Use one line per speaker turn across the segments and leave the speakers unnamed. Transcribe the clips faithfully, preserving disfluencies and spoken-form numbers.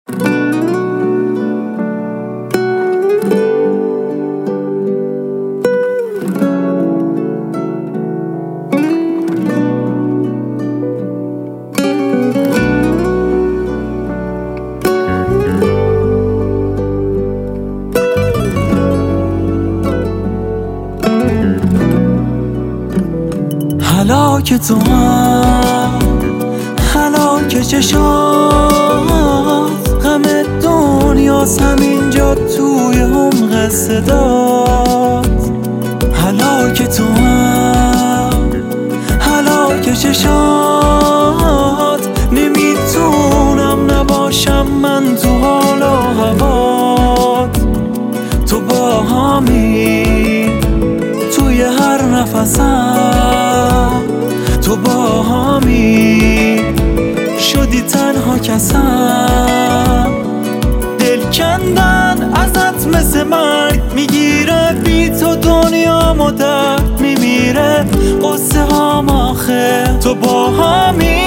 هلاک تو هم هلاک چشات، غم دنیاست همینجا توی عمق صدات. هلاک تو هم هلاک چشات، نمیتونم نباشم من تو حال و هوات. تو با همی توی هر نفسم، تو با همی شدی تنها کسم. دل کندن ازت مثل مرگ میگیره، بی تو دنیا درد میمیره. قصه هام آخه تو با همی،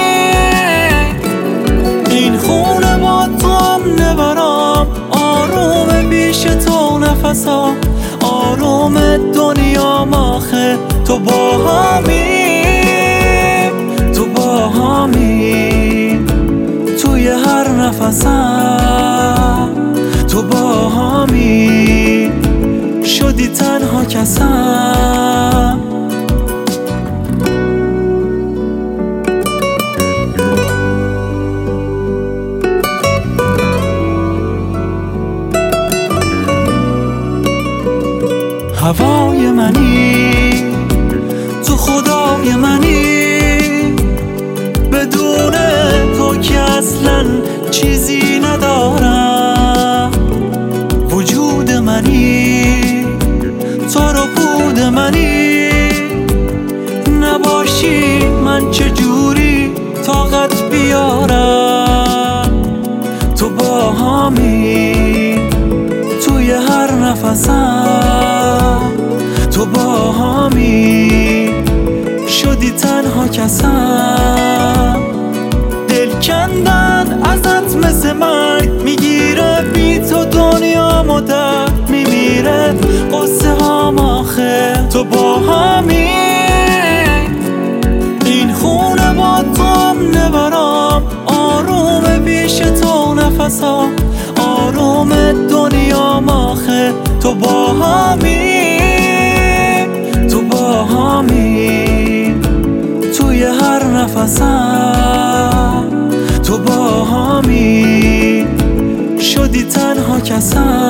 این خونه با تو هم نبرام. آروم بیش تو نفسام، آروم دنیا آخه تو با همی. تو با همی توی هر نفسم، تو با همی شدی تنها کسم. هوای منی تو خدای منی، بدون تو که اصلا چیزی ندارم. وجود منی تو رو بود منی، نباشی من چجوری طاقت بیارم. تو با همی توی هر نفسم، تو با همی شدی تنها کسم. دل کندن ازت مثل مرگ میگیره، بی تو دنیا درد میمیره. قصه هام آخه تو با همی، این خونه با تو هم نبرام. آروم بیش تو نفسام، آروم دنیا آخه تو با همی. تو با همی توی هر نفسم، تو با همی شدی تنها کسم.